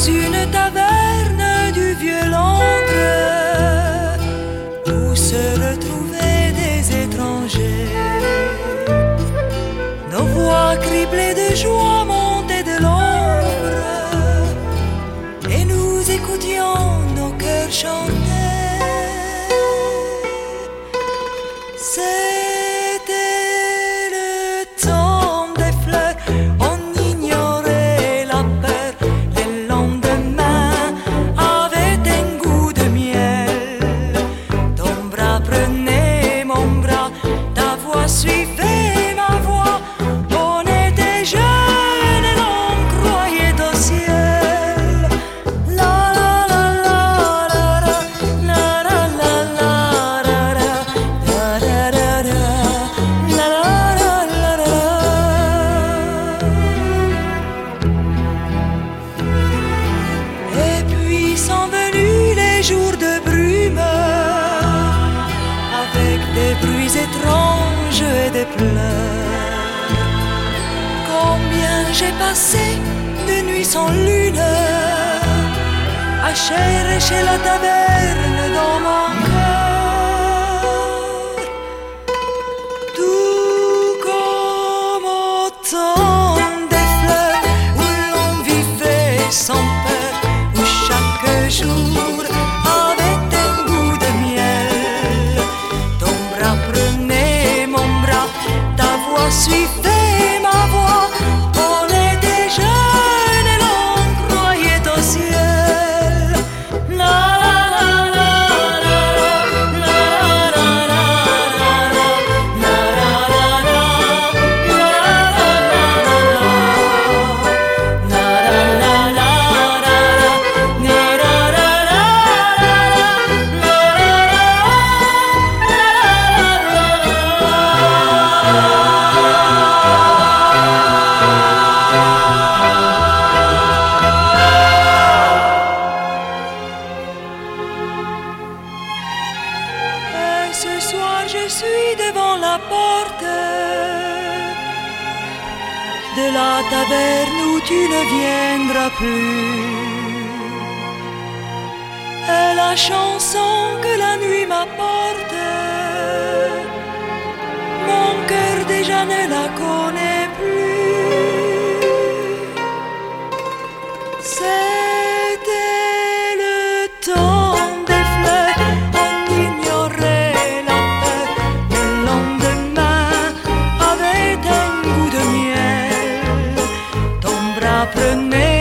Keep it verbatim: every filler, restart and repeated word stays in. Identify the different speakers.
Speaker 1: une taverne du vieux Londres où se retrouvaient des étrangers. Nos voix criblées de joie montaient de l'ombre et nous écoutions nos cœurs chanter. C'était le temps des fleurs, on ignorait la peur. Les lendemains avaient un goût de miel. Ton bras prenait mon bras, ta voix suivait ma voix. On était jeunes et l'on croyait au ciel. La la la la la la la la la la la la la la la la la. Et puis sont venus les jours de brume, avec des bruits étranges et des pleurs. Combien j'ai passé de nuits sans lune à chercher la taverne dans mon cœur. Tout comme au temps des fleurs où l'on vivait sans peur, où chaque jour avait un goût de miel. Ton bras prenait mon bras, ta voix suivait ma voix. On était jeunes et l'on croyait au ciel. La la la la la la la la la la la Et ce soir je suis devant la porte de la taverne où tu ne viendras plus. Et la chanson que la nuit m'apporte, mon cœur déjà ne la connaît plus. C'était le temps des fleurs, on ignorait la peur. Le lendemain avait un goût de miel. Ton bras prenait